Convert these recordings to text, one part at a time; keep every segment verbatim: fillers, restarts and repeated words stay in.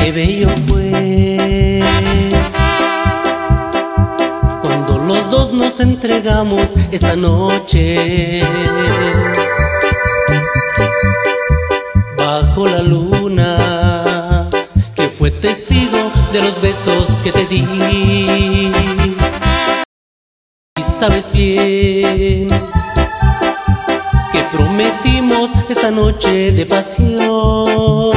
Qué bello fue cuando los dos nos entregamos esa noche bajo la luna, que fue testigo de los besos que te di. Y sabes bien que prometimos esa noche de pasión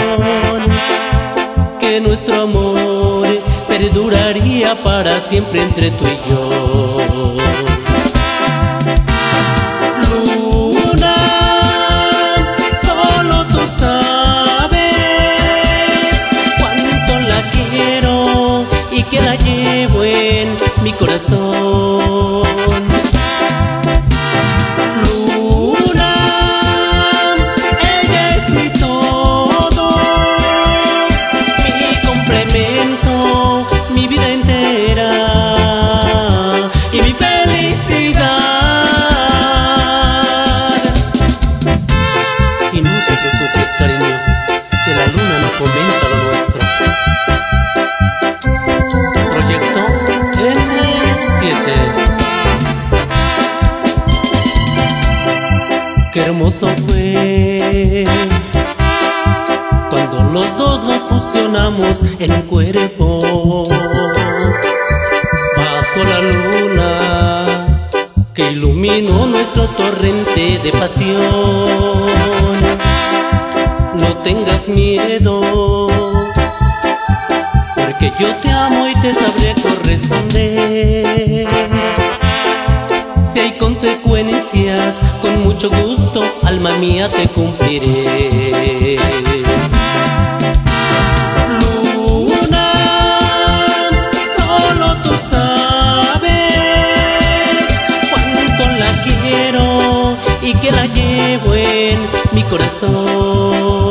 que nuestro amor perduraría para siempre entre tú y yo. Luna, solo tú sabes cuánto la quiero y que la llevo en mi corazón. Y no te preocupes, cariño, que la luna no comenta lo nuestro. Proyecto ene siete. Qué hermoso fue cuando los dos nos fusionamos en un cuerpo bajo la luna que iluminó nuestro torrente de pasión. No tengas miedo, porque yo te amo y te sabré corresponder. Si hay consecuencias, con mucho gusto, alma mía, te cumpliré. Luna, solo tú sabes cuánto la quiero y que la llevo en mi corazón.